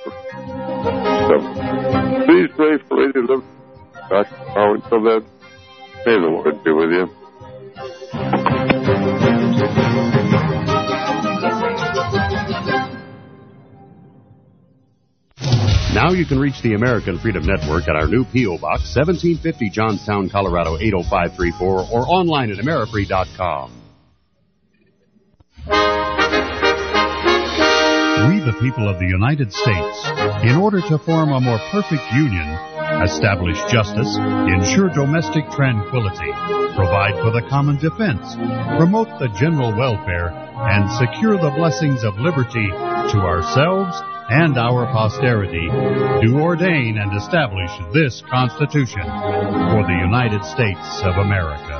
seven. Please pray for Lady Liv. Back now until then, may the Lord be with you. Now you can reach the American Freedom Network at our new P O. Box, seventeen fifty Johnstown, Colorado, eight oh five three four, or online at amerifree dot com. We, the people of the United States, in order to form a more perfect union, establish justice, ensure domestic tranquility, provide for the common defense, promote the general welfare, and secure the blessings of liberty to ourselves and our posterity, do ordain and establish this Constitution for the United States of America.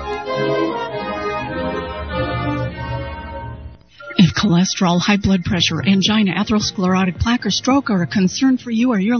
If cholesterol, high blood pressure, angina, atherosclerotic plaque, or stroke are a concern for you or your